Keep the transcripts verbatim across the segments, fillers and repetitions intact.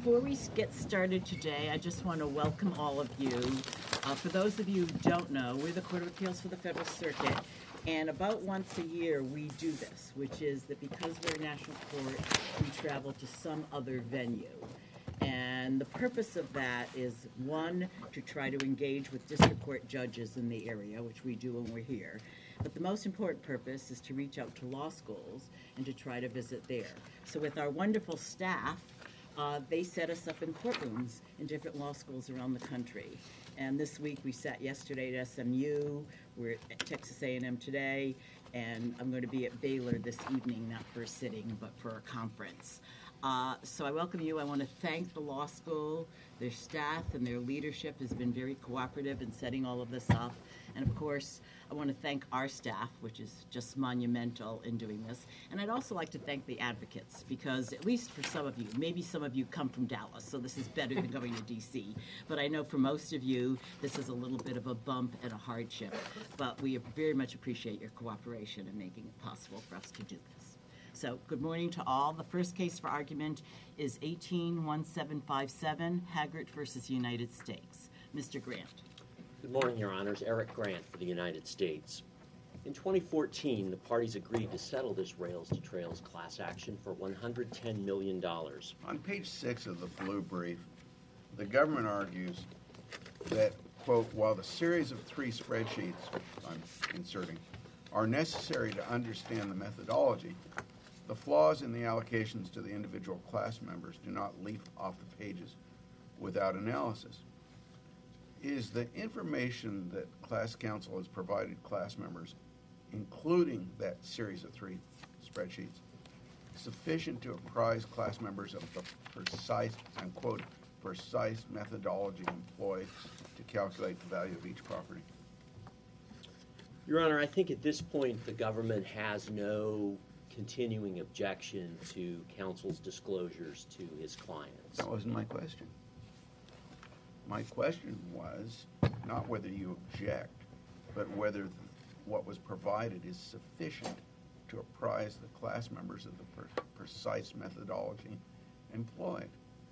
before we get started today, I just want to welcome all of you. Uh, for those of you who don't know, we're the Court of Appeals for the Federal Circuit, and about once a year we do this, which is that because we're a national court, we travel to some other venue. And the purpose of that is, one, to try to engage with district court judges in the area, which we do when we're here. But the most important purpose is to reach out to law schools and to try to visit there. So with our wonderful staff, uh, they set us up in courtrooms in different law schools around the country. And this week we sat yesterday at S M U, we're at Texas A and M today, and I'm going to be at Baylor this evening, not for a sitting, but for a conference. Uh, so I welcome you. I want to thank the law school. Their staff and their leadership has been very cooperative in setting all of this up. And of course, I want to thank our staff, which is just monumental in doing this. And I'd also like to thank the advocates, because at least for some of you, maybe some of you come from Dallas, so this is better than going to D C. But I know for most of you, this is a little bit of a bump and a hardship. But we very much appreciate your cooperation in making it possible for us to do this. So, good morning to all. The first case for argument is eighteen one seven five seven, Haggart versus United States. Mister Grant. Good morning, Your Honors. Eric Grant for the United States. In twenty fourteen, the parties agreed to settle this Rails to Trails class action for one hundred ten million dollars. On page six of the blue brief, the government argues that, quote, while the series of three spreadsheets, I'm inserting, are necessary to understand the methodology, the flaws in the allocations to the individual class members do not leap off the pages without analysis. Is the information that class counsel has provided class members, including that series of three spreadsheets, sufficient to apprise class members of the precise, I'm quoting, precise methodology employed to calculate the value of each property? Your Honor, I think at this point the government has no continuing objection to counsel's disclosures to his clients. That wasn't my question. My question was not whether you object, but whether what was provided is sufficient to apprise the class members of the per- precise methodology employed.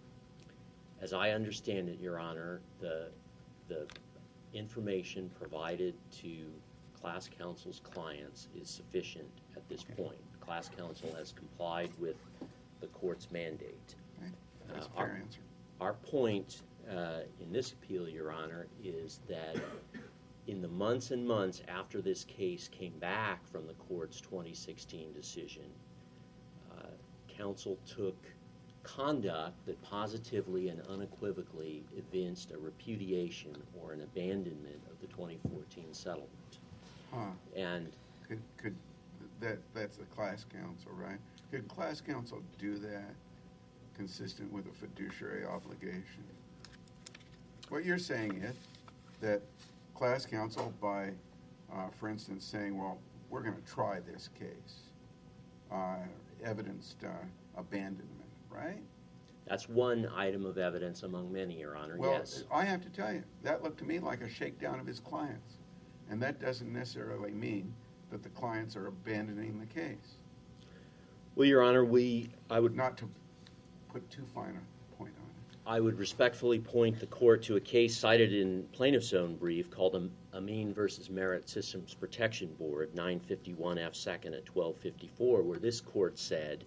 As I understand it, Your Honor, the, the information provided to class counsel's clients is sufficient at this Okay. point. Class counsel has complied with the court's mandate. Right. That's Uh, a fair our, answer. Our point uh, in this appeal, Your Honor, is that in the months and months after this case came back from the court's twenty sixteen decision, uh, counsel took conduct that positively and unequivocally evinced a repudiation or an abandonment of the twenty fourteen settlement. Huh. And Could, could that that's the class counsel, right? Could class counsel do that consistent with a fiduciary obligation? What you're saying is that class counsel, by, uh, for instance, saying, well, we're going to try this case, uh, evidenced uh, abandonment, right? that's one item of evidence among many, Your Honor, Well, yes. I have to tell you, that looked to me like a shakedown of his clients. And that doesn't necessarily mean that the clients are abandoning the case. Well, Your Honor, we, I would Not to put too fine a point on it. I would respectfully point the court to a case cited in plaintiff's own brief called Am- Amin versus Merit Systems Protection Board, nine fifty-one F second at twelve fifty-four, where this court said,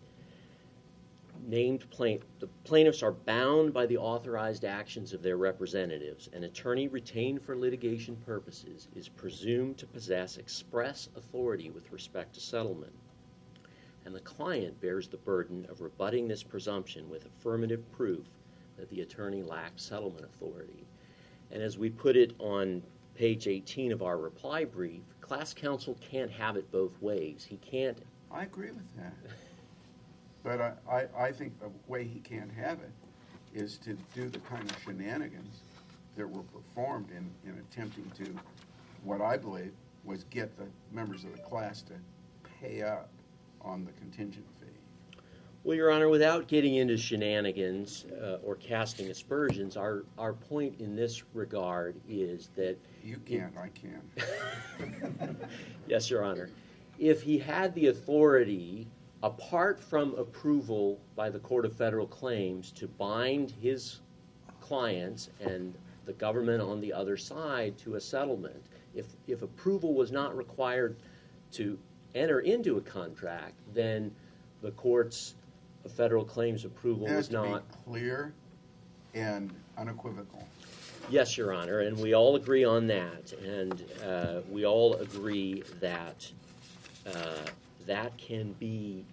named plaint- the plaintiffs are bound by the authorized actions of their representatives. An attorney retained for litigation purposes is presumed to possess express authority with respect to settlement, and the client bears the burden of rebutting this presumption with affirmative proof that the attorney lacks settlement authority. And as we put it on page eighteen of our reply brief, class counsel can't have it both ways. He can't. I agree with that. But I, I, I think the way he can't have it is to do the kind of shenanigans that were performed in, in attempting to, what I believe, was get the members of the class to pay up on the contingent fee. Well, Your Honor, without getting into shenanigans uh, or casting aspersions, our, our point in this regard is that... You can't, I can. Yes, Your Honor. If he had the authority apart from approval by the Court of Federal Claims to bind his clients and the government on the other side to a settlement, if, if approval was not required to enter into a contract, then the Court's Federal Claims approval It has was to not. be clear and unequivocal. Yes, Your Honor, and we all agree on that, and uh, we all agree that uh, that can be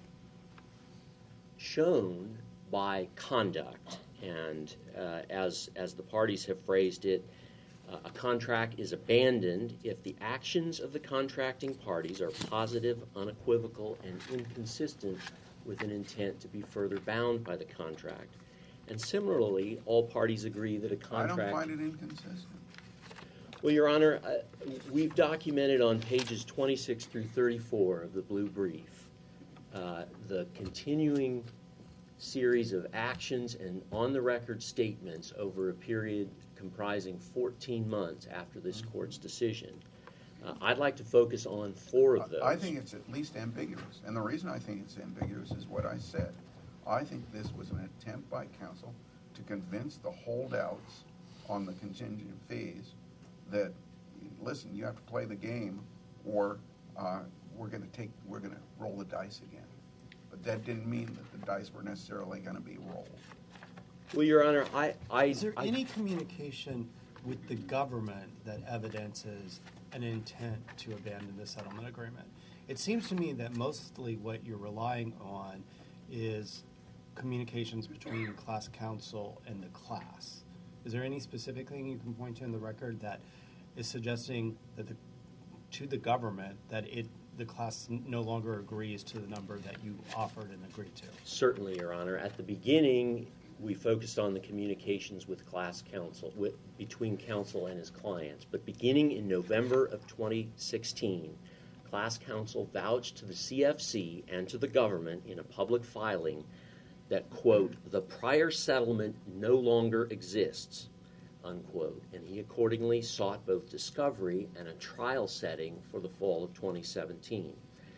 shown by conduct, and uh, as as the parties have phrased it, uh, a contract is abandoned if the actions of the contracting parties are positive, unequivocal, and inconsistent with an intent to be further bound by the contract. And similarly, all parties agree that a contract... I don't find it inconsistent. Well, Your Honor, uh, we've documented on pages twenty-six through thirty-four of the blue brief uh, the continuing series of actions and on-the-record statements over a period comprising fourteen months after this Court's decision. Uh, I'd like to focus on four of those. I think it's at least ambiguous, and the reason I think it's ambiguous is what I said. I think this was an attempt by counsel to convince the holdouts on the contingent fees that, listen, you have to play the game, or uh, we're going to take, we're going to roll the dice again. But that didn't mean that the dice were necessarily going to be rolled. Well, Your Honor, I... I Is there I, any communication with the government that evidences an intent to abandon the settlement agreement? It seems to me that mostly what you're relying on is communications between class counsel and the class. Is there any specific thing you can point to in the record that is suggesting that the, to the government that it the class no longer agrees to the number that you offered and agreed to? Certainly, Your Honor. At the beginning, we focused on the communications with class counsel, with, between counsel and his clients. But beginning in November of twenty sixteen, class counsel vouched to the C F C and to the government in a public filing that, quote, the prior settlement no longer exists, unquote. And he accordingly sought both discovery and a trial setting for the fall of twenty seventeen.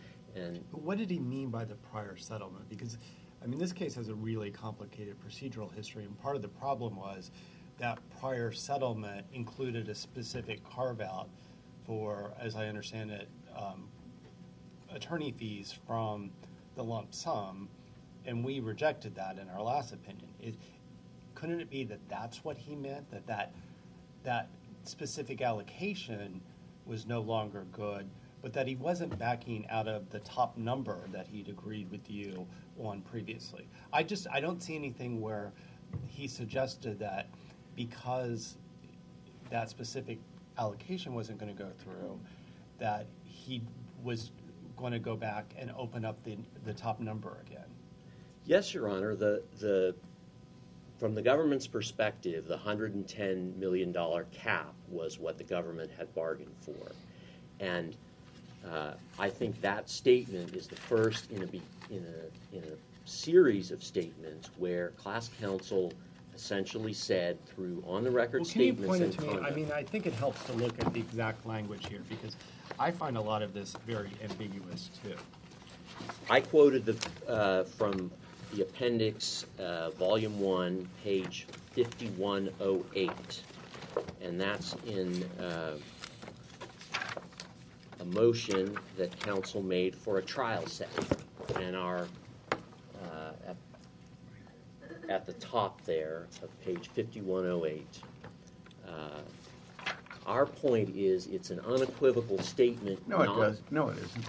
And But what did he mean by the prior settlement? Because, I mean, this case has a really complicated procedural history, and part of the problem was that prior settlement included a specific carve-out for, as I understand it, um, attorney fees from the lump sum, and we rejected that in our last opinion. It, couldn't it be that that's what he meant, that that, that specific allocation was no longer good, but that he wasn't backing out of the top number that he'd agreed with you on previously? I just, I don't see anything where he suggested that because that specific allocation wasn't going to go through, that he was going to go back and open up the, the top number again. yes, Your Honor, the, the, from the government's perspective, the one hundred ten million dollars cap was what the government had bargained for. And uh, I think that statement is the first in a, be, in, a, in a series of statements where class counsel essentially said through on-the-record Well, can you statements point it and to me? conduct. I mean, I think it helps to look at the exact language here, because I find a lot of this very ambiguous, too. I quoted the, uh, from the appendix, uh, volume one, page fifty-one oh eight, and that's in uh, a motion that counsel made for a trial setting. And our, uh, at, at the top there of page fifty-one oh eight, uh, our point is it's an unequivocal statement. No, it not- does. No, it isn't.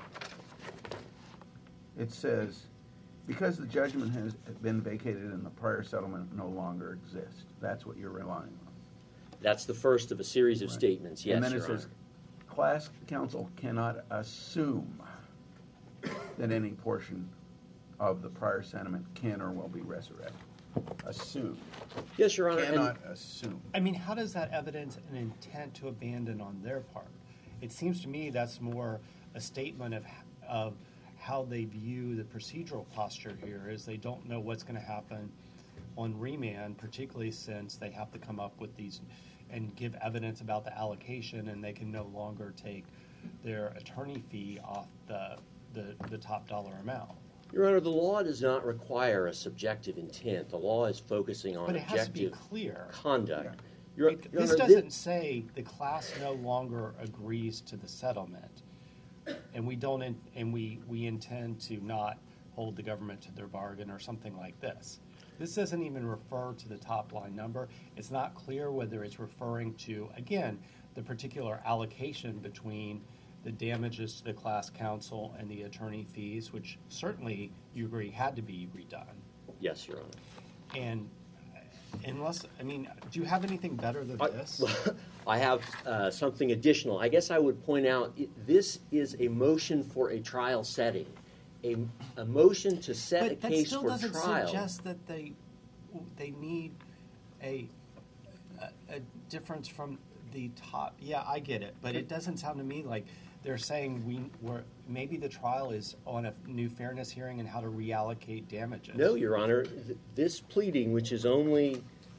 It says, because the judgment has been vacated and the prior settlement no longer exists. That's what you're relying on. That's the first of a series of Right. statements, yes, And then it Your says, Honor. class counsel cannot assume that any portion of the prior settlement can or will be resurrected. Assume. Yes, Your Honor. and- Cannot assume. I mean, how does that evidence an intent to abandon on their part? It seems to me that's more a statement of, of how they view the procedural posture here, is they don't know what's going to happen on remand, particularly since they have to come up with these and give evidence about the allocation, and they can no longer take their attorney fee off the, the, the top dollar amount. Your Honor, the law does not require a subjective intent. The law is focusing on But it has to be objective clear. conduct. Yeah. Your, It- Your This Honor, doesn't say the class no longer agrees to the settlement, and we don't, in- and we, we intend to not hold the government to their bargain or something like this. This doesn't even refer to the top line number. It's not clear whether it's referring to, again, the particular allocation between the damages to the class counsel and the attorney fees, which certainly you agree had to be redone. Yes, Your Honor. And unless, I mean, do you have anything better than I- this? I have uh, something additional. I guess I would point out it, this is a motion for a trial setting, a, a motion to set a But that case still for doesn't trial. suggest that they, they need a, a, a difference from the top. Yeah, I get it, but it doesn't sound to me like they're saying we were, maybe the trial is on a new fairness hearing and how to reallocate damages. No, Your Honor. Th- this pleading, which is only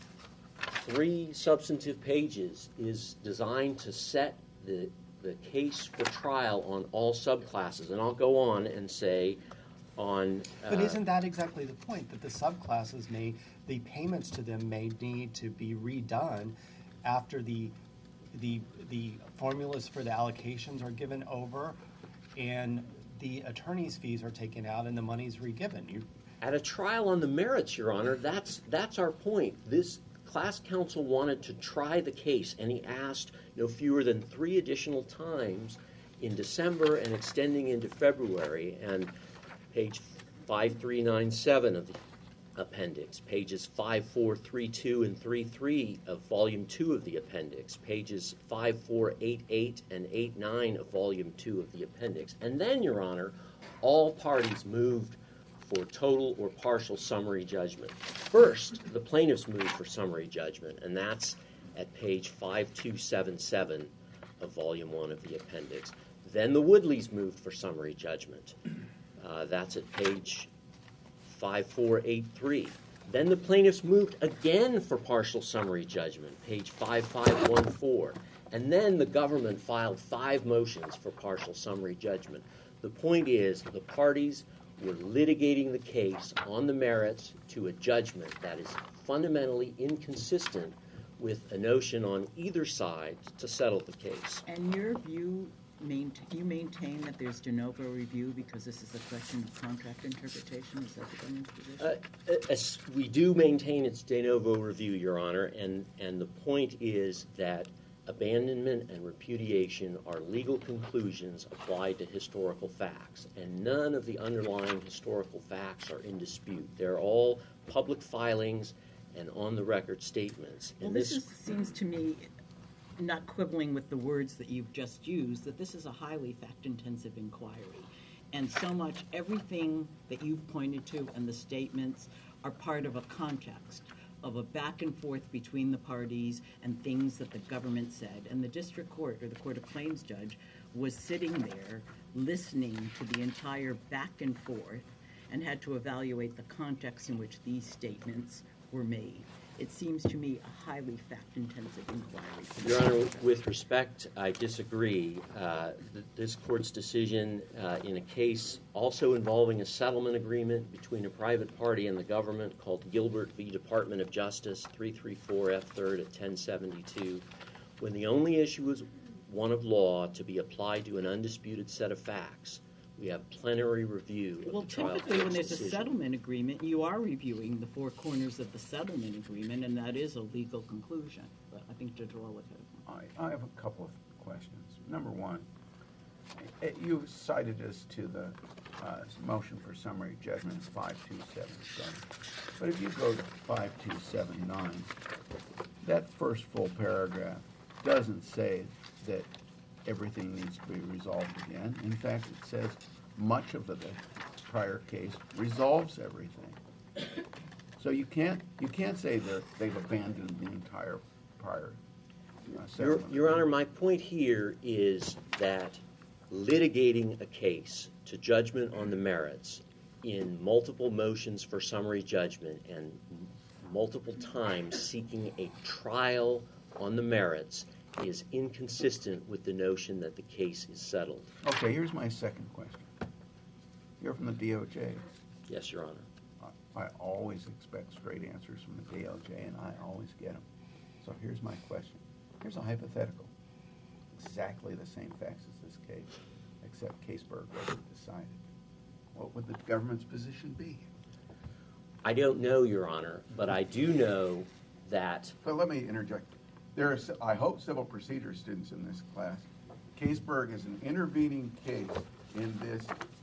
three substantive pages, is designed to set the the case for trial on all subclasses. And I'll go on and say on... Uh, But isn't that exactly the point, that the subclasses may, the payments to them may need to be redone after the, the, the formulas for the allocations are given over and the attorney's fees are taken out and the money's re-given? You, At a trial on the merits, Your Honor, that's that's our point. This class counsel wanted to try the case, and he asked no fewer than three additional times in December and extending into February. And page five three nine seven of the appendix, pages five four three two and three three of volume two of the appendix, pages five four eight eight and eight nine of volume two of the appendix. And then, Your Honor, all parties moved for total or partial summary judgment. First, the plaintiffs moved for summary judgment, and that's at page five two seven seven of volume one of the appendix. Then the Woodleys moved for summary judgment. Uh, that's at page five four eight three. Then the plaintiffs moved again for partial summary judgment, page five five one four. And then the government filed five motions for partial summary judgment. The point is, the parties were litigating the case on the merits to a judgment that is fundamentally inconsistent with a notion on either side to settle the case. And your view, main, you maintain that there's de novo review because this is a question of contract interpretation? Is that the government's position? Uh, as we do maintain its de novo review, Your Honor, and, and the point is that abandonment and repudiation are legal conclusions applied to historical facts, and none of the underlying historical facts are in dispute. They're all public filings and on-the-record statements. Well, And this is, seems to me, not quibbling with the words that you've just used, that this is a highly fact-intensive inquiry. And so much, everything that you've pointed to and the statements are part of a context, of a back and forth between the parties and things that the government said. And the district court, or the court of claims judge, was sitting there listening to the entire back and forth and had to evaluate the context in which these statements were made. It seems to me a highly fact-intensive inquiry. Your Honor, with respect, I disagree. Uh, th- this court's decision uh, in a case also involving a settlement agreement between a private party and the government called Gilbert v. Department of Justice, three thirty-four F third at ten seventy-two, when the only issue was one of law to be applied to an undisputed set of facts, we have plenary review of Well, the trial typically, when court's there's a decision. settlement agreement, you are reviewing the four corners of the settlement agreement, and that is a legal conclusion. But I think Judge Wallach had a I, I have a couple of questions. Number one, eh, you cited us to the uh, motion for summary judgment as five two seven seven. But if you go to five two seven nine, that first full paragraph doesn't say that everything needs to be resolved again. In fact, it says much of the prior case resolves everything. So you can't you can't say that they've abandoned the entire prior uh, Your, settlement. Your Honor, my point here is that litigating a case to judgment on the merits in multiple motions for summary judgment and m- multiple times seeking a trial on the merits is inconsistent with the notion that the case is settled. Okay, here's my second question. You're from the D O J. Yes, Your Honor. I, I always expect straight answers from the D L J, and I always get them. So here's my question. Here's a hypothetical. Exactly the same facts as this case, except Caseburg wasn't decided. What would the government's position be? I don't know, Your Honor, but I do know that. But let me interject. There are, I hope, civil procedure students in this class. Caseburg is an intervening case in this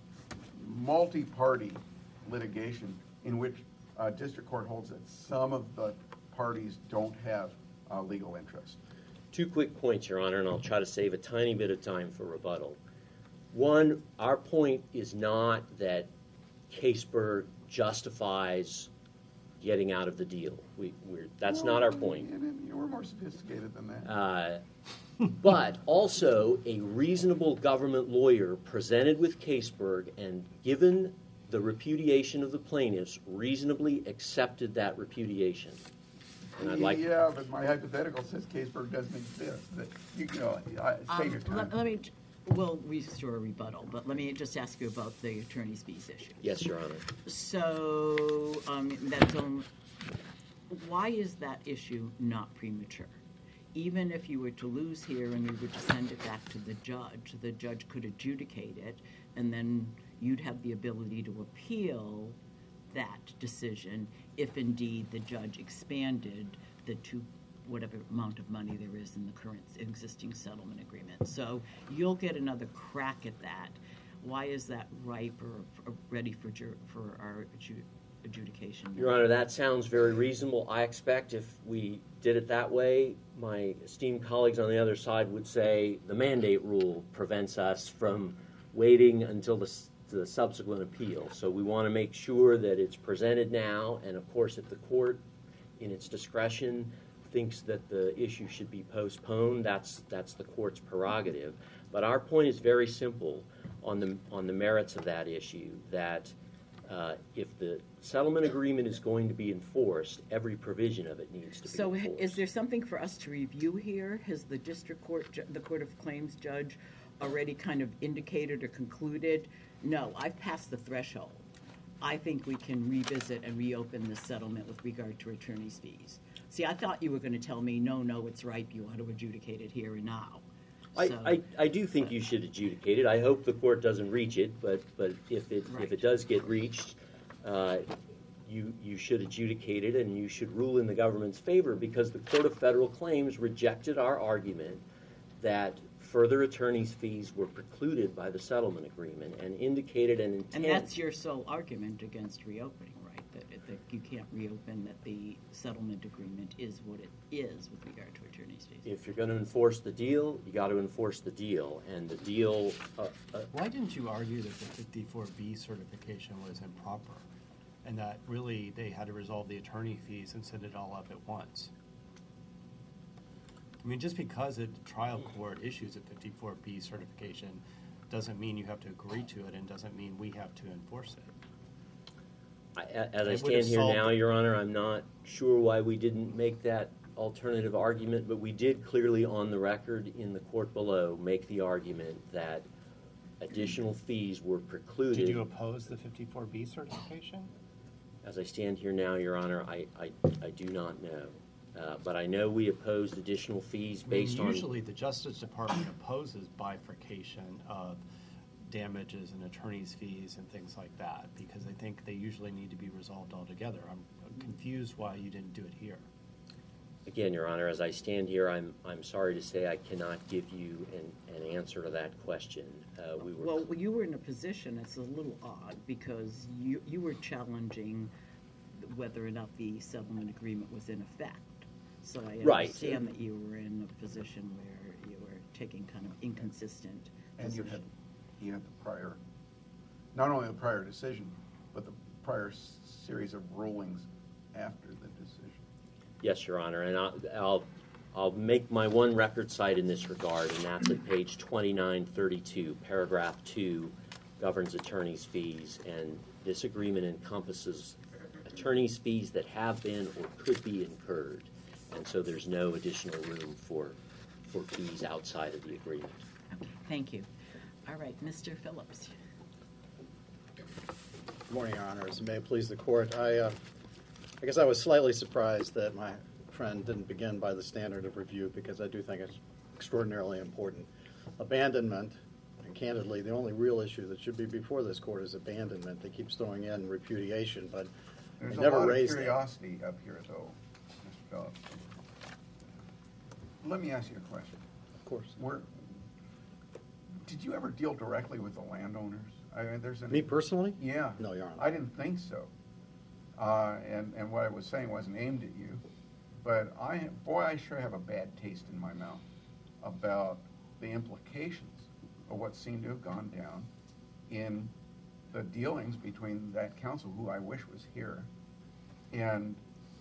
multi-party litigation in which uh, district court holds that some of the parties don't have uh, legal interest. Two quick points, Your Honor, and I'll try to save a tiny bit of time for rebuttal. One, our point is not that Caseburg justifies getting out of the deal. We, we're, that's Well, not our point. You were more sophisticated than that. Uh, but also, a reasonable government lawyer presented with Caseburg and given the repudiation of the plaintiffs, reasonably accepted that repudiation. And I'd like yeah, but my hypothetical says Caseburg doesn't exist. But you know, I, Um, take your time. let, let me, we'll restore a rebuttal, but let me just ask you about the attorney's fees issue. Yes, Your Honor. So, um, that's on, why is that issue not premature? Even if you were to lose here and we were to send it back to the judge, the judge could adjudicate it, and then you'd have the ability to appeal that decision if indeed the judge expanded the two, whatever amount of money there is in the current existing settlement agreement. So you'll get another crack at that. Why is that ripe or, or ready for jur, for our adju, adjudication? Your Honor, that sounds very reasonable. I expect if we did it that way, my esteemed colleagues on the other side would say the mandate rule prevents us from waiting until the, the subsequent appeal. So we want to make sure that it's presented now, and of course if the court, in its discretion, thinks that the issue should be postponed, that's, that's the court's prerogative. But our point is very simple on the, on the merits of that issue, that uh, if the settlement agreement is going to be enforced, every provision of it needs to be So enforced. is there something for us to review here? Has the district court, ju- the Court of Claims judge already kind of indicated or concluded, no, I've passed the threshold. I think we can revisit and reopen the settlement with regard to attorney's fees. See, I thought you were going to tell me, no, no, it's ripe, you ought to adjudicate it here and now. I, So- I, I do think you should adjudicate it. I hope the court doesn't reach it, but, but if it, Right. if it does get reached, uh, you, you should adjudicate it and you should rule in the government's favor, because the Court of Federal Claims rejected our argument that further attorney's fees were precluded by the settlement agreement and indicated an intent. And that's your sole argument against reopening, right? That, that you can't reopen, that the settlement agreement is what it is with regard to attorney's fees. If you're going to enforce the deal, you got to enforce the deal, and the deal. Uh, uh, Why didn't you argue that the fifty-four B certification was improper, and that really they had to resolve the attorney fees and send it all up at once? I mean, just because a trial court issues a fifty-four B certification doesn't mean you have to agree to it, and doesn't mean we have to enforce it. I, as I It would've stand here solved now, it. Your Honor, I'm not sure why we didn't make that alternative argument, but we did clearly on the record in the court below make the argument that additional fees were precluded. Did you oppose the fifty-four B certification? As I stand here now, Your Honor, I, I, I do not know. Uh, but I know we opposed additional fees I mean, based on... usually the Justice Department opposes bifurcation of damages and attorney's fees and things like that, because they think they usually need to be resolved altogether. I'm confused why you didn't do it here. Again, Your Honor, as I stand here, I'm, I'm sorry to say I cannot give you an, an answer to that question. Uh, we were Well, you were in a position, it's a little odd, because you, you were challenging whether or not the settlement agreement was in effect. So I Right. understand that you were in a position where you were taking kind of inconsistent And you had, position. you had the prior, not only the prior decision, but the prior s- series of rulings after the decision. Yes, Your Honor, and I'll, I'll, I'll make my one record cite in this regard, and that's at page twenty-nine thirty-two, paragraph two, governs attorney's fees, and this agreement encompasses attorney's fees that have been or could be incurred, and so there's no additional room for, for fees outside of the agreement. Okay, thank you. All right, Mister Phillips. Good morning, Your Honors. May it please the Court. I, uh, I guess I was slightly surprised that my friend didn't begin by the standard of review, because I do think it's extraordinarily important. Abandonment, and candidly, the only real issue that should be before this Court is abandonment. They keep throwing in repudiation, but There's they a never lot of raised it. curiosity up here, though, Mister Phillips. Let me ask you a question. Of course. Were, did you ever deal directly with the landowners? I mean, there's an, Me personally? Yeah. No, Your Honor. I didn't think so. Uh, and, and what I was saying wasn't aimed at you. But I, boy, I sure have a bad taste in my mouth about the implications of what seemed to have gone down in the dealings between that counsel, who I wish was here, and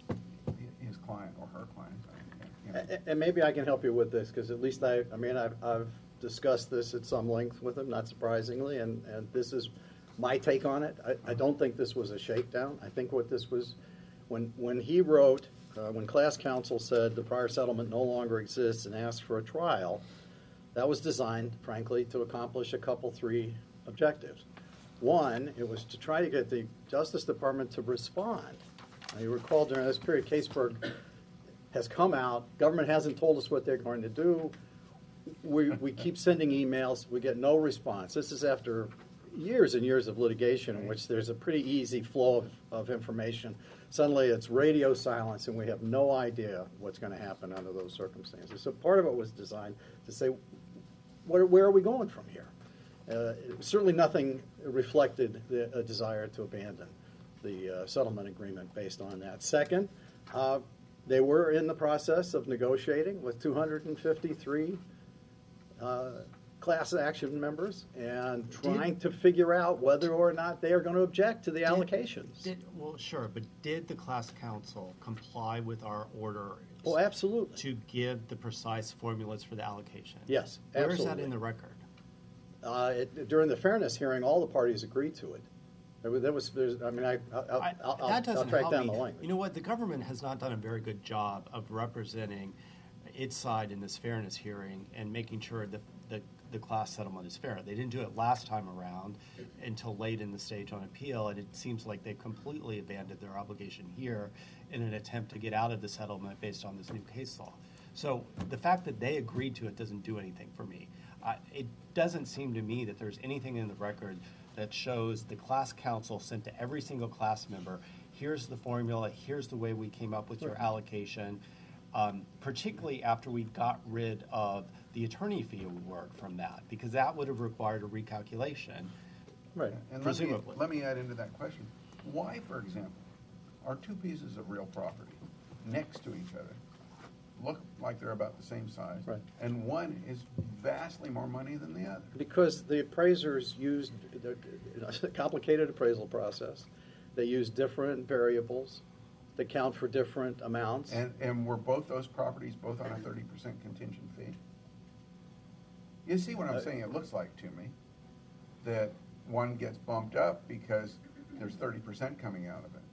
his client or her client. You know. And- And maybe I can help you with this, because at least I, I mean, I've, I've discussed this at some length with him, not surprisingly, and, and this is my take on it. I, I don't think this was a shakedown. I think what this was, when, when he wrote, uh, when class counsel said the prior settlement no longer exists and asked for a trial, that was designed, frankly, to accomplish a couple, three objectives. One, it was to try to get the Justice Department to respond. Now, you recall during this period, Caseburg has come out, government hasn't told us what they're going to do. We, we keep sending emails, we get no response. This is after years and years of litigation in which there's a pretty easy flow of, of information. Suddenly it's radio silence, and we have no idea what's going to happen under those circumstances. So part of it was designed to say, where, where are we going from here? Uh, certainly nothing reflected the, a desire to abandon the uh, settlement agreement based on that. Second, uh, they were in the process of negotiating with two hundred fifty-three uh, class action members and trying to figure out whether or not they are going to object to the allocations. Did, well, sure, but did the class counsel comply with our order Oh, absolutely. to give the precise formulas for the allocation? Yes, Where is absolutely. that in the record? Uh, it, during the fairness hearing, all the parties agreed to it. There was, there was there's, I mean, I, I'll, I- I'll, that I'll, I'll doesn't track help down me. the language. You know what? The government has not done a very good job of representing its side in this fairness hearing and making sure that the, the class settlement is fair. They didn't do it last time around until late in the stage on appeal, and it seems like they've completely abandoned their obligation here in an attempt to get out of the settlement based on this new case law. So the fact that they agreed to it doesn't do anything for me. Uh, it doesn't seem to me that there's anything in the record that shows the class counsel sent to every single class member, here's the formula, here's the way we came up with your allocation, um, particularly after we got rid of the attorney fee award from that, because that would have required a recalculation. Right. And let me, Presumably. let me add into that question. Why, for example, are two pieces of real property next to each other, look like they're about the same size, Right. and one is vastly more money than the other? Because the appraisers used a complicated appraisal process. They used different variables that count for different amounts. And, and were both those properties both on a thirty percent contingent fee? You see what I'm Uh, saying? It looks like to me that one gets bumped up because there's thirty percent coming out of it.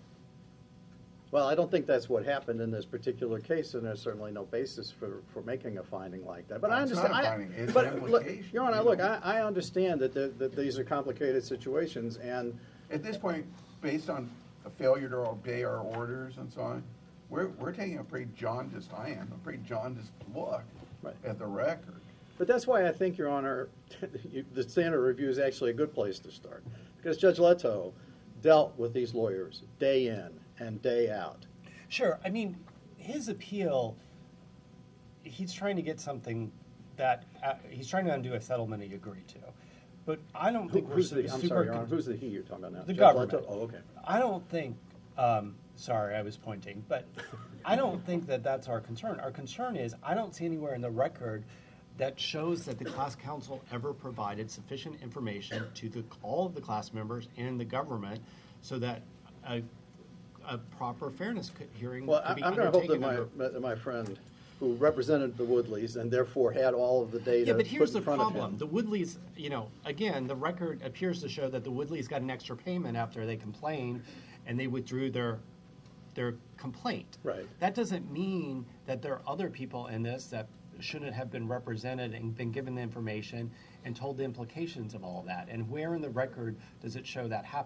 Well, I don't think that's what happened in this particular case, and there's certainly no basis for, for making a finding like that. But I It's not understand. a I- finding, it's but an look, implication, Your Honor, you look, know. I, I understand that, the, that these are complicated situations, and At this point, based on a failure to obey our orders and so on, we're, we're taking a pretty jaundiced, I am, a pretty jaundiced look Right. at the record. But that's why I think, Your Honor, you- the standard review is actually a good place to start. Because Judge Leto dealt with these lawyers day in and day out. Sure. I mean, his appeal, he's trying to get something that, uh, he's trying to undo a settlement he agreed to. But I don't Who, think we're who's su- the, I'm super sorry, Your con- Honor, who's the he you're talking about now? The Judge government. Leto? Oh, okay. I don't think, um, sorry, I was pointing, but I don't think that that's our concern. Our concern is, I don't see anywhere in the record that shows that the class counsel ever provided sufficient information to the, all of the class members and the government so that a, a proper fairness co- hearing Well, could I- be I'm going to hope that undertaken my, under- that my friend, who represented the Woodleys and therefore had all of the data Yeah, but put here's in the front of problem. him. The Woodleys, you know, again, the record appears to show that the Woodleys got an extra payment after they complained, and they withdrew their their complaint. Right. That doesn't mean that there are other people in this that shouldn't have been represented and been given the information and told the implications of all of that. And where in the record does it show that happened?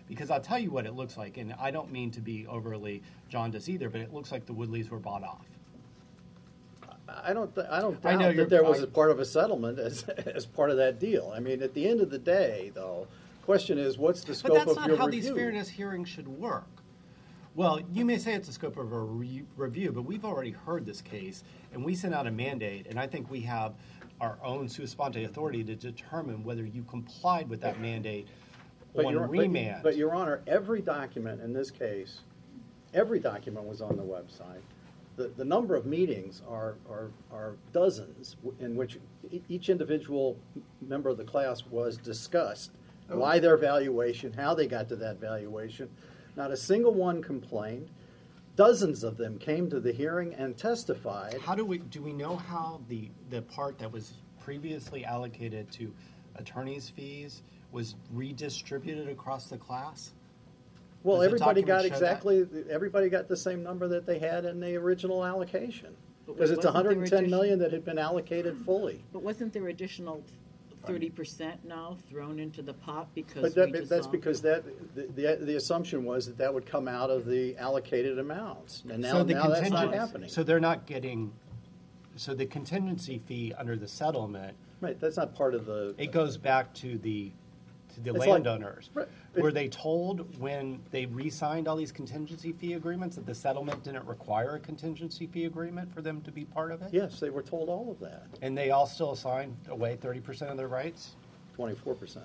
Because I'll tell you what it looks like, and I don't mean to be overly jaundiced either, but it looks like the Woodleys were bought off. I don't, th- I don't I know doubt you're- that there was I- a part of a settlement as, as part of that deal. I mean, at the end of the day, though, question is, what's the But scope that's of not your how review? these fairness hearings should work. Well, you may say it's the scope of a re- review, but we've already heard this case, and we sent out a mandate, and I think we have our own sua sponte authority to determine whether you complied with that mandate But on Your- but- remand. But, Your Honor, every document in this case, every document was on the website. The, the number of meetings are, are, are dozens w- in which e- each individual member of the class was discussed, why their valuation, how they got to that valuation. Not a single one complained. Dozens of them came to the hearing and testified. How do we, do we know how the, the part that was previously allocated to attorney's fees was redistributed across the class? Well, Does the everybody document got show that? exactly, everybody got the same number that they had in the original allocation. But Because it's wasn't there one hundred ten million addition- that had been allocated fully. But wasn't there additional thirty percent now thrown into the pot because But that, we that's dissolved? because that, the, the, the assumption was that that would come out of the allocated amounts. And now, So the now that's not contingent- happening. So they're not getting, so the contingency fee under the settlement, Right, that's not part of the. it goes back to the, to the It's like- landowners. Right. Were they told when they re-signed all these contingency fee agreements that the settlement didn't require a contingency fee agreement for them to be part of it? Yes, they were told all of that, And they all still signed away thirty percent of their rights? twenty-four percent.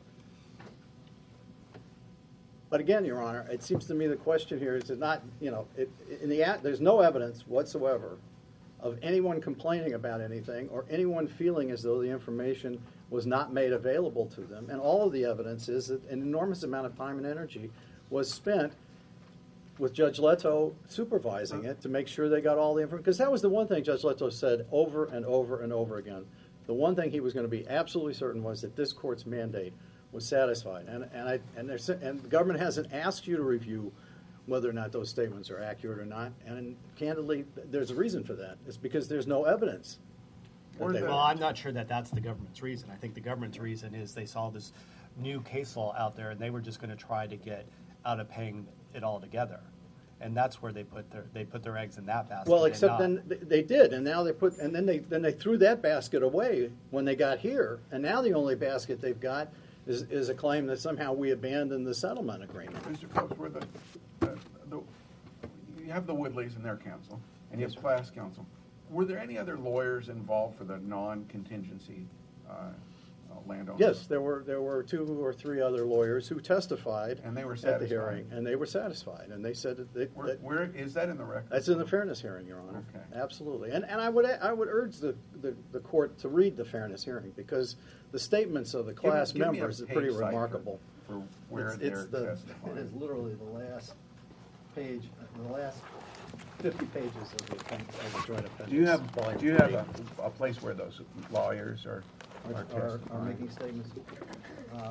But again, Your Honor, it seems to me the question here is not, you know, it, in the, a- there's no evidence whatsoever of anyone complaining about anything or anyone feeling as though the information was not made available to them. And all of the evidence is that an enormous amount of time and energy was spent with Judge Leto supervising it to make sure they got all the information. Because that was the one thing Judge Leto said over and over and over again. The one thing he was going to be absolutely certain was that this court's mandate was satisfied. And, and, I, and, there's, and the government hasn't asked you to review whether or not those statements are accurate or not. And candidly, there's a reason for that. It's because there's no evidence. that Or they the- were. Well, I'm not sure that that's the government's reason. I think the government's reason is they saw this new case law out there, and they were just going to try to get out of paying it all together. And that's where they put their they put their eggs in that basket. Well, and except not- then th- they did, and now they put, and then they then they threw that basket away when they got here, and now the only basket they've got is, is a claim that somehow we abandoned the settlement agreement. Mister Phelps, were the, the, the, you have the Woodleys and their counsel, and you have class counsel. Were there any other lawyers involved for the non-contingency uh, uh, landowners? Yes, there were there were two or three other lawyers who testified And they were at the satisfied? hearing, and they were satisfied, and they said that, they, Where, that where is that in the record? that's in the fairness hearing, Your Honor. Okay. Absolutely, and and I would I would urge the, the, the court to read the fairness hearing because the statements of the Give me- class give me a members are page pretty cite for- remarkable. For where It's- they're it's the- testifying. It is literally the last page, the last fifty pages of the, appen- of the joint appendix. Do you have, volume do you have three, a, a place where those lawyers are, are Are, are testifying? making statements. Um,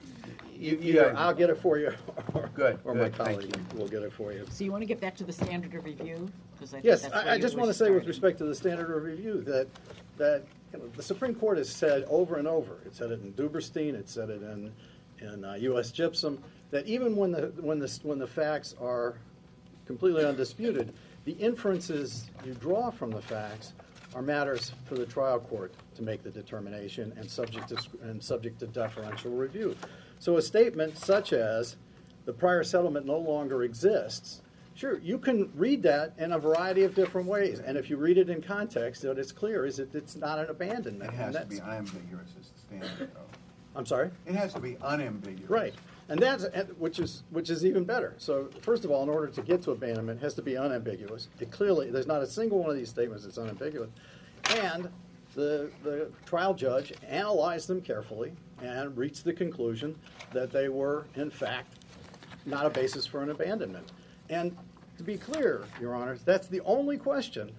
You- you Either guys- I'll get it for you, or, Good, or my good, thank colleague you. will get it for you. So you want to get back to the standard of review? 'Cause I think Yes, that's where I, I you just were want to say with starting. respect to the standard of review that, that you know, the Supreme Court has said over and over, it said it in Duberstein, it said it in, in uh, U S Gypsum, that even when the, when the, when the facts are completely undisputed, the inferences you draw from the facts are matters for the trial court to make the determination and subject to, and subject to deferential review. So a statement such as, the prior settlement no longer exists, sure, you can read that in a variety of different ways, and if you read it in context, what it's clear is that it's not an abandonment. It has and to be that's- unambiguous as the standard, though. I'm sorry? It has to be unambiguous. Right, and that's, and- which is, which is even better. So first of all, in order to get to abandonment, it has to be unambiguous. It clearly, there's not a single one of these statements that's unambiguous. And the, the trial judge analyzed them carefully and reached the conclusion that they were, in fact, not a basis for an abandonment. And to be clear, Your Honors, that's the only question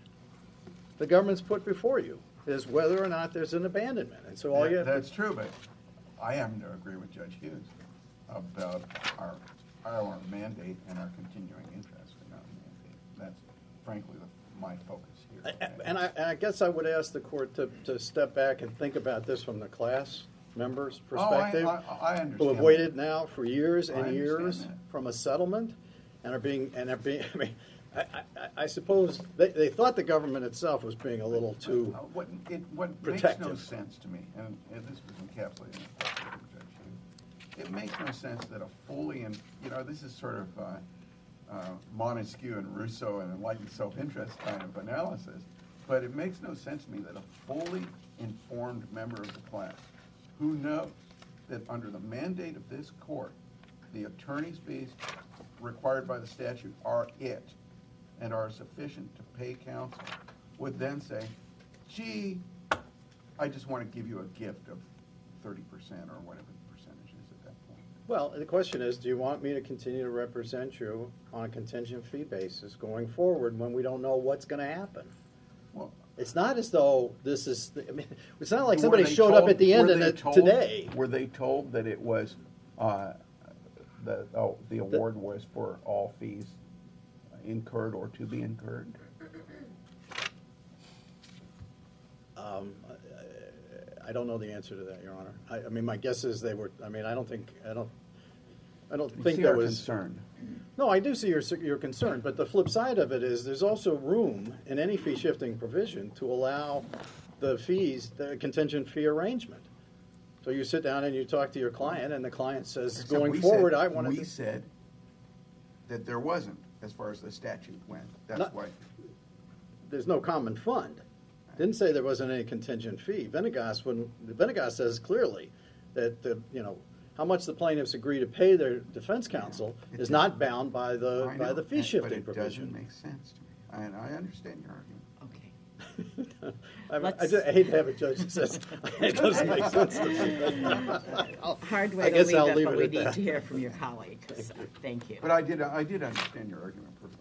the government's put before you, is whether or not there's an abandonment. And so all you That- have to That's true, but I happen to agree with Judge Hughes about our, our mandate and our continuing interest in our mandate. That's frankly the, my focus here. And I, and I guess I would ask the court to, to step back and think about this from the class members' Oh, I- perspective, I, I understand. who have waited now for years I and understand years that. from a settlement, and are being, and are being, I mean, I, I, I suppose, they, they thought the government itself was being a little too, Uh, What, it, what makes protective. no sense to me, and, and this was encapsulated in the question of Judge Hughes, it makes no sense that a fully, and you know, this is sort of uh, uh, Montesquieu and Rousseau and enlightened self-interest kind of analysis, but it makes no sense to me that a fully informed member of the class who knows that under the mandate of this court, the attorney's fees required by the statute are it and are sufficient to pay counsel, would then say, gee, I just want to give you a gift of thirty percent or whatever the percentage is at that point. well, the question is, do you want me to continue to represent you on a contingent fee basis going forward when we don't know what's going to happen? Well, It's not as though this is, I mean, it's not like were somebody they showed up told- at the end were and they it, told- today. Were they told that it was, uh, the, oh, the award was for all fees incurred or to be incurred? Um, I- I don't know the answer to that, Your Honor. I, I mean, my guess is they were, I mean, I don't think, I don't, I don't You think see there our was. concern. No, I do see your, your concern, but the flip side of it is there's also room in any fee shifting provision to allow the fees, the contingent fee arrangement. So you sit down and you talk to your client, and the client says, Except going we forward, said- I want We to. said that there wasn't, as far as the statute went. That's Not- why. There's no common fund. Didn't say there wasn't any contingent fee. Venegas, when Venegas says clearly that the, you know, how much the plaintiffs agree to pay their defense counsel It is doesn't- not bound by the I by know, the fee and- shifting But it provision. doesn't make sense to me, and I understand your argument. Okay. I, mean, I, Let's- just, I hate to have a judge that says it doesn't make sense to me. Hard I way to guess leave I'll it, leave but it we at need that. to hear from your colleagues. Thank you. But I did, I did understand your argument perfectly.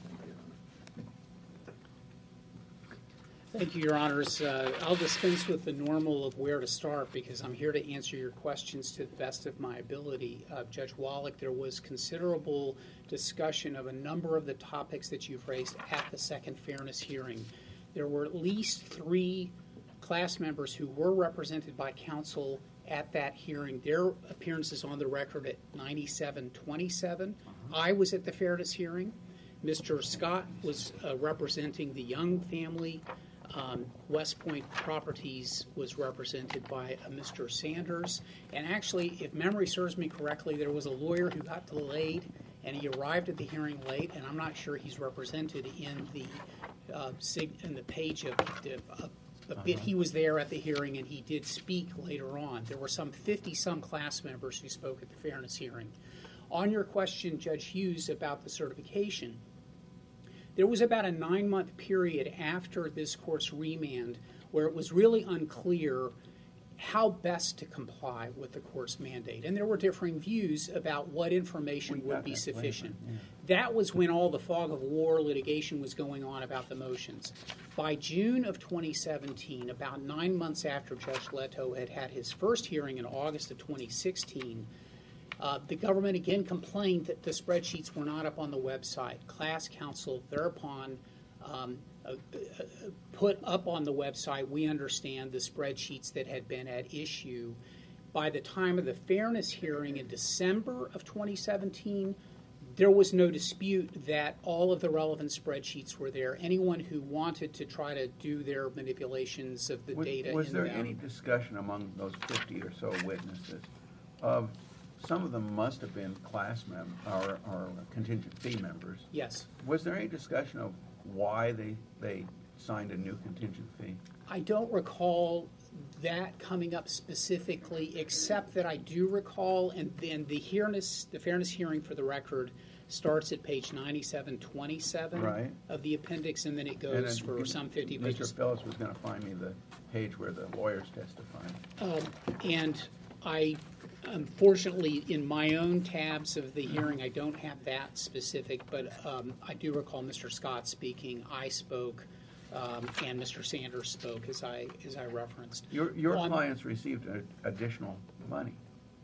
Thank you, Your Honors. Uh, I'll dispense with the normal of where to start because I'm here to answer your questions to the best of my ability. Uh, Judge Wallach, there was considerable discussion of a number of the topics that you've raised at the second fairness hearing. There were at least three class members who were represented by counsel at that hearing. Their appearances on the record at ninety-seven twenty-seven. I was at the fairness hearing. Mister Scott was uh, representing the Young family. Um, West Point Properties was represented by uh, Mister Sanders. And actually, if memory serves me correctly, there was a lawyer who got delayed, and he arrived at the hearing late, and I'm not sure he's represented in the uh, sig- in the page of the uh, a bit. He was there at the hearing, and he did speak later on. There were some fifty-some class members who spoke at the fairness hearing. On your question, Judge Hughes, about the certification, there was about a nine-month period after this court's remand where it was really unclear how best to comply with the court's mandate. And there were differing views about what information We would got be that sufficient. later, That was when all the fog of war litigation was going on about the motions. By June of twenty seventeen, about nine months after Judge Leto had had his first hearing in August of twenty sixteen, Uh, the government again complained that the spreadsheets were not up on the website. Class counsel thereupon um, uh, uh, put up on the website, we understand, the spreadsheets that had been at issue. By the time of the fairness hearing in December of twenty seventeen, there was no dispute that all of the relevant spreadsheets were there. Anyone who wanted to try to do their manipulations of the Was- data Was in there them. any discussion among those fifty or so witnesses of, some of them must have been class mem, or, or contingent fee members. Yes. Was there any discussion of why they, they signed a new contingent fee? I don't recall that coming up specifically, except that I do recall, and then the fairness, the fairness hearing for the record starts at page ninety-seven twenty-seven Right. of the appendix, and then it And goes then for you- some fifty Mister pages. Phillips was gonna find me the page where the lawyers testified. Um, and I, unfortunately, in my own tabs of the hearing, I don't have that specific, but um, I do recall Mister Scott speaking. I spoke, um, and Mister Sanders spoke, as I as I referenced. Your, your On- clients received a- additional money.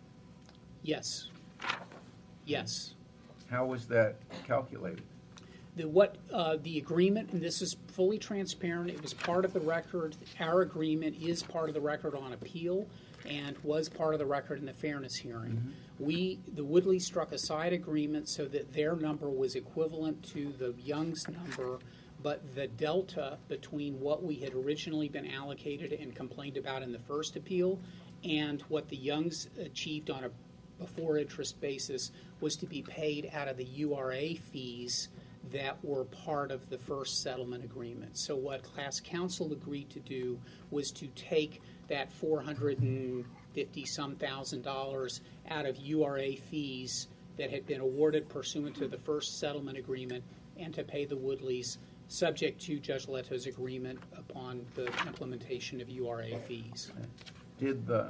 Yes. Yes. How was that calculated? The what uh, the agreement, and this is fully transparent. It was part of the record. Our agreement is part of the record on appeal, and was part of the record in the fairness hearing. Mm-hmm. We, the Woodleys struck a side agreement so that their number was equivalent to the Young's number, but the delta between what we had originally been allocated and complained about in the first appeal and what the Youngs achieved on a before interest basis was to be paid out of the U R A fees that were part of the first settlement agreement. So what class counsel agreed to do was to take that four hundred fifty some thousand dollars out of U R A fees that had been awarded pursuant to the first settlement agreement and to pay the Woodleys subject to Judge Leto's agreement upon the implementation of U R A fees. Did the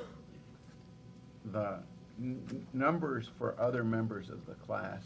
the n- numbers for other members of the class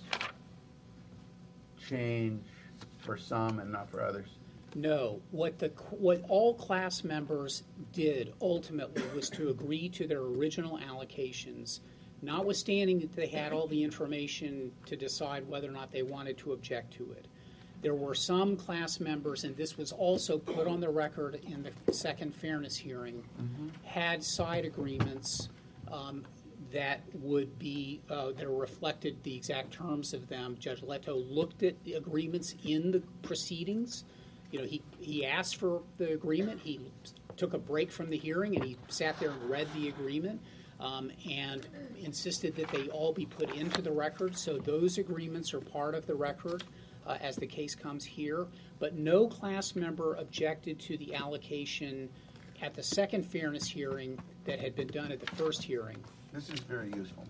change for some and not for others? No. What the what all class members did ultimately was to agree to their original allocations, notwithstanding that they had all the information to decide whether or not they wanted to object to it. There were some class members, and this was also put on the record in the second fairness hearing, mm-hmm. had side agreements um, that would be, uh, that reflected the exact terms of them. Judge Leto looked at the agreements in the proceedings. You know, he, he asked for the agreement. He took a break from the hearing, and he sat there and read the agreement um, and insisted that they all be put into the record. So those agreements are part of the record uh, as the case comes here. But no class member objected to the allocation at the second fairness hearing that had been done at the first hearing. This is very useful.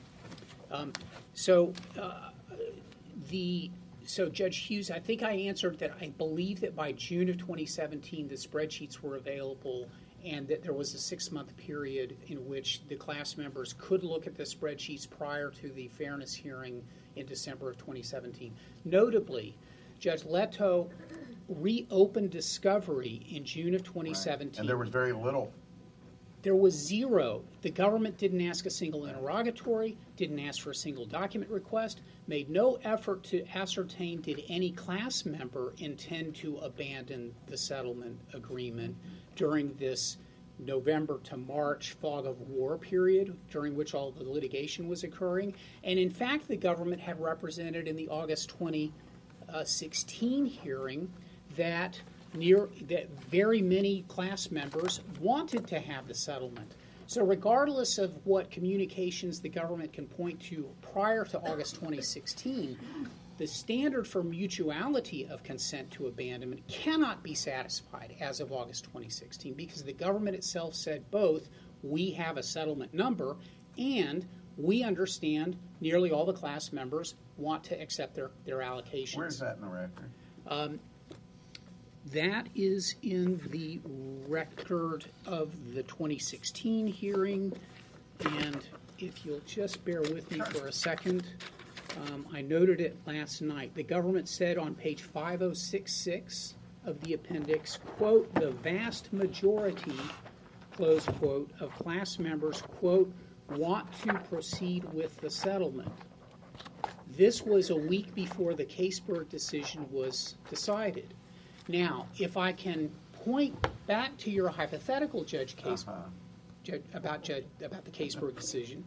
Um, so uh, the so Judge Hughes, I think I answered that. I believe that by June of twenty seventeen, the spreadsheets were available, and that there was a six-month period in which the class members could look at the spreadsheets prior to the fairness hearing in December of twenty seventeen. Notably, Judge Leto reopened discovery in June of twenty seventeen. Right. And there was very little. There was zero. The government didn't ask a single interrogatory, didn't ask for a single document request, made no effort to ascertain did any class member intend to abandon the settlement agreement during this November to March fog of war period during which all the litigation was occurring. And in fact, the government had represented in the August twenty sixteen hearing that near that very many class members wanted to have the settlement. So regardless of what communications the government can point to prior to August twenty sixteen, the standard for mutuality of consent to abandonment cannot be satisfied as of August twenty sixteen because the government itself said both, we have a settlement number, and we understand nearly all the class members want to accept their, their allocations. Where is that in the record? Um, That is in the record of the twenty sixteen hearing, and if you'll just bear with me for a second, um, I noted it last night. The government said on page five oh six six of the appendix, quote, the vast majority, close quote, of class members, quote, want to proceed with the settlement. This was a week before the Caseburg decision was decided. Now, if I can point back to your hypothetical, Judge Case, Uh-huh. Judge, about, Judge, about the Caseburg decision,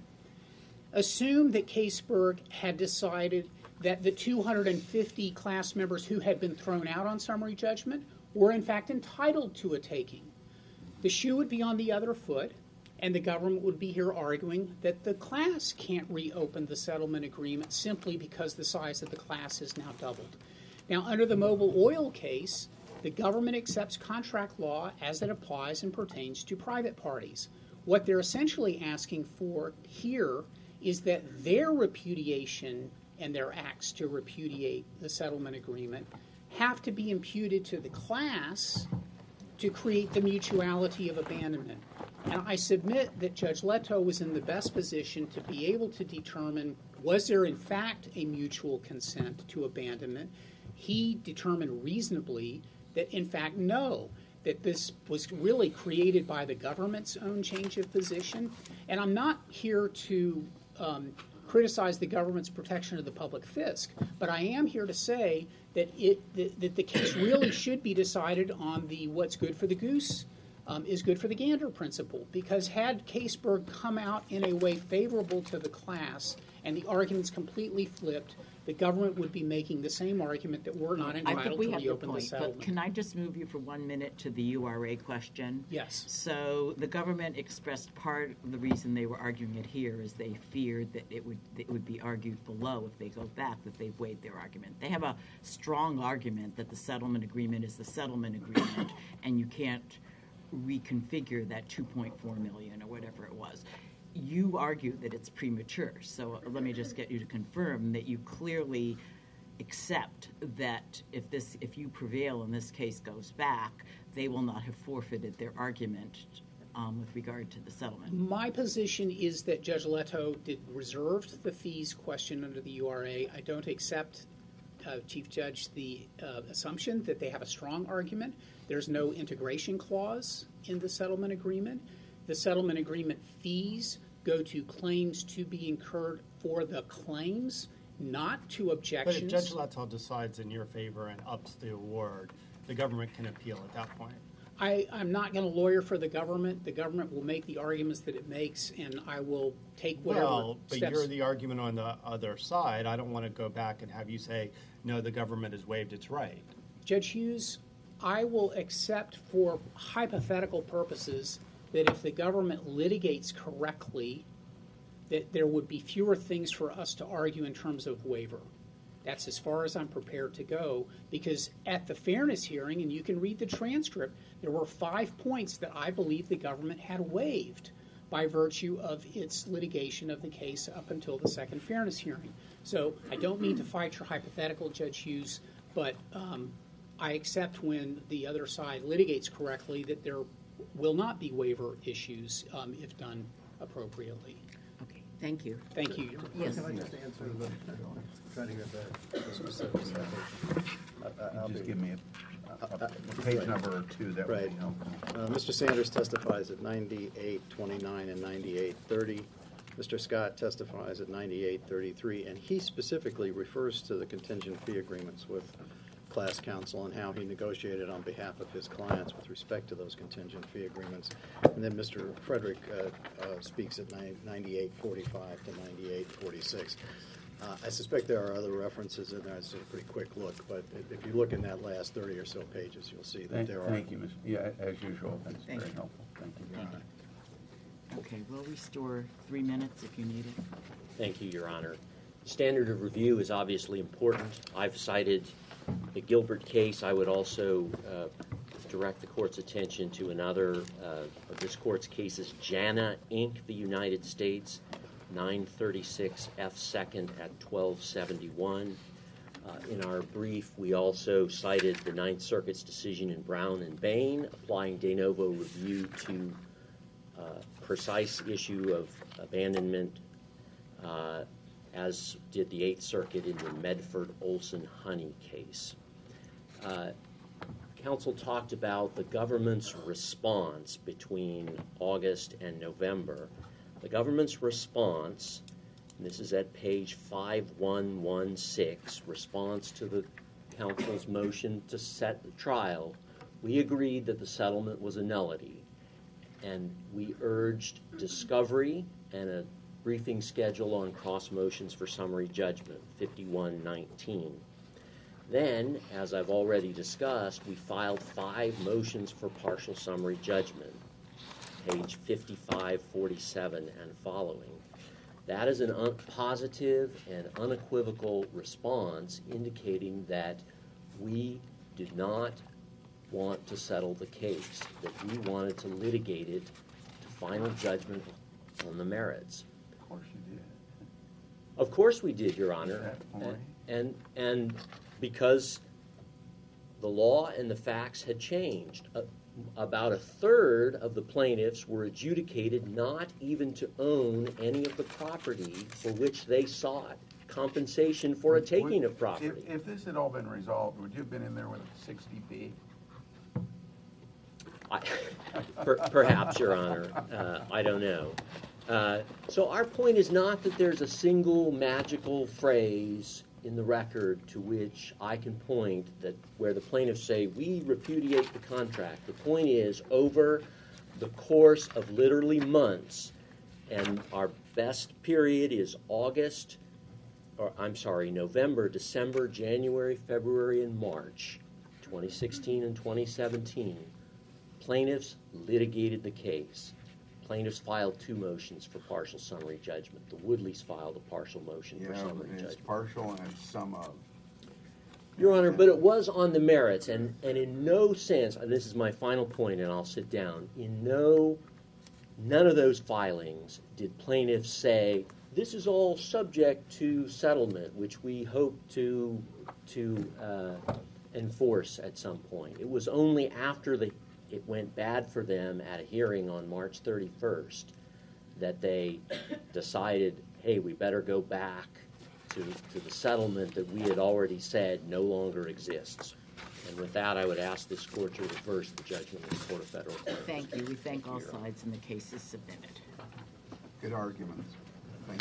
assume that Caseburg had decided that the two hundred fifty class members who had been thrown out on summary judgment were in fact entitled to a taking. The shoe would be on the other foot, and the government would be here arguing that the class can't reopen the settlement agreement simply because the size of the class has now doubled. Now, under the Mobil Oil case, the government accepts contract law as it applies and pertains to private parties. What they're essentially asking for here is that their repudiation and their acts to repudiate the settlement agreement have to be imputed to the class to create the mutuality of abandonment. And I submit that Judge Leto was in the best position to be able to determine, was there in fact a mutual consent to abandonment? He determined reasonably that, in fact, no, that this was really created by the government's own change of position. And I'm not here to um, criticize the government's protection of the public fisc, but I am here to say that, it, that, that the case really should be decided on the what's good for the goose um, is good for the Gander principle, because had Caseburg come out in a way favorable to the class and the arguments completely flipped, the government would be making the same argument that we're not I think entitled we to have your reopen the point, but settlement. can I just move you for one minute to the U R A question? Yes. So the government expressed part of the reason they were arguing it here is they feared that it would it would be argued below if they go back that they've waived their argument. They have a strong argument that the settlement agreement is the settlement agreement and you can't reconfigure that two point four million or whatever it was. You argue that it's premature, so let me just get you to confirm that you clearly accept that if this, if you prevail and this case goes back, they will not have forfeited their argument um, with regard to the settlement. My position is that Judge Leto did reserved the fees question under the U R A. I don't accept, uh, Chief Judge, the uh, assumption that they have a strong argument. There's no integration clause in the settlement agreement. The settlement agreement fees go to claims to be incurred for the claims, not to But objections. if Judge Leto decides in your favor and ups the award, the government can appeal at that point. I, I'm not going to lawyer for the government. The government will make the arguments that it makes, and I will take whatever Well, but steps. you're the argument on the other side. I don't want to go back and have you say, no, the government has waived its right. Judge Hughes, I will accept for hypothetical purposes that if the government litigates correctly, that there would be fewer things for us to argue in terms of waiver. That's as far as I'm prepared to go, because at the fairness hearing, and you can read the transcript, there were five points that I believe the government had waived by virtue of its litigation of the case up until the second fairness hearing. So I don't mean to fight your hypothetical, Judge Hughes, but um, I accept when the other side litigates correctly that there will not be waiver issues um, if done appropriately. Okay, thank you. Thank you. Your Yes. Can I just answer the, trying to get the the specifics? I- I- I'll Just be- give me a, a, a page number or two, that would Right. be helpful. Uh, Mister Sanders testifies at ninety-eight twenty-nine and ninety-eight thirty. Mister Scott testifies at ninety-eight thirty-three, and he specifically refers to the contingent fee agreements with class counsel and how he negotiated on behalf of his clients with respect to those contingent fee agreements. And then Mister Frederick uh, uh, speaks at ninety-eight forty-five to ninety-eight forty-six. Uh, I suspect there are other references in there. It's a pretty quick look, but if if you look in that last thirty or so pages, you'll see that Thank, there are. thank you, Mister Yeah, as usual, that's Thank very you. helpful. Thank you. Thank you. Okay, we'll restore three minutes if you need it. Thank you, Your Honor. Standard of review is obviously important. I've cited the Gilbert case. I would also uh, direct the court's attention to another uh, of this court's cases, Jana Incorporated, the United States, nine thirty-six F second at twelve seventy-one. Uh, in our brief, we also cited the Ninth Circuit's decision in Brown and Bain, applying de novo review to uh, precise issue of abandonment, uh, as did the Eighth Circuit in the Medford-Olson-Honey case. Uh, counsel talked about the government's response between August and November. The government's response, and this is at page five one one six, response to the counsel's motion to set the trial, we agreed that the settlement was a nullity, and we urged discovery and a briefing schedule on cross motions for summary judgment, fifty-one nineteen. Then, as I've already discussed, we filed five motions for partial summary judgment, page fifty-five forty-seven and following. That is an un- positive and unequivocal response indicating that we did not want to settle the case, that we wanted to litigate it to final judgment on the merits. Of course you did. Of course we did, Your Honor. At that point. And, and because the law and the facts had changed. Uh, about a third of the plaintiffs were adjudicated not even to own any of the property for which they sought compensation for a taking Would- of property. If, if this had all been resolved, would you have been in there with a sixty B? I, per, perhaps, Your Honor. Uh, I don't know. Uh, so our point is not that there's a single magical phrase in the record to which I can point that where the plaintiffs say, we repudiate the contract. The point is, over the course of literally months, and our best period is August, or I'm sorry, November, December, January, February, and March, twenty sixteen and twenty seventeen, plaintiffs litigated the case. Plaintiffs filed two motions for partial summary judgment. The Woodleys filed a partial motion for Yeah, summary it's judgment. partial and some of. Your Honor, but it was on the merits, and, and in no sense, and this is my final point, and I'll sit down, in no, none of those filings did plaintiffs say, this is all subject to settlement, which we hope to, to uh, enforce at some point. It was only after the, it went bad for them at a hearing on March thirty-first that they decided, hey, we better go back To, to the settlement that we had already said no longer exists. And with that, I would ask this court to reverse the judgment of the Court of Federal Claims. Thank you. We thank all sides, and the case is submitted. Good arguments.